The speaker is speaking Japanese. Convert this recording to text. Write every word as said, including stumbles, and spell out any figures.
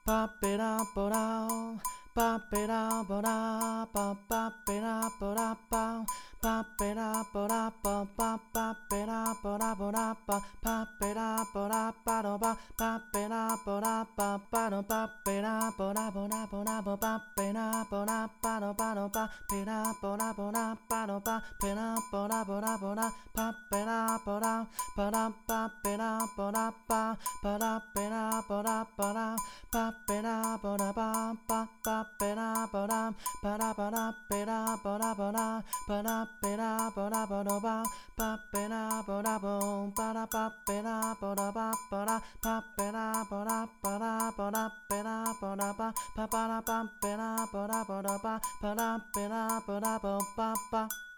パペラポラパペラポラパパペラポラパパペラポラパパパペラポラポラパパペラポラパロパパペラポラパパロパペラポラポラポラポパペラポラパロパロパペラポラポラパロパペラポラポラポラパペラポラパラパペラポラパパラペラポラパラパペラポラパパパペラポラパラパラペラポラポラパラペラポラポラパパペラポラポパラパペラポラパパラパペラポラパラポラペラポラパパパラパペラポラポラパパラペラポラポパパ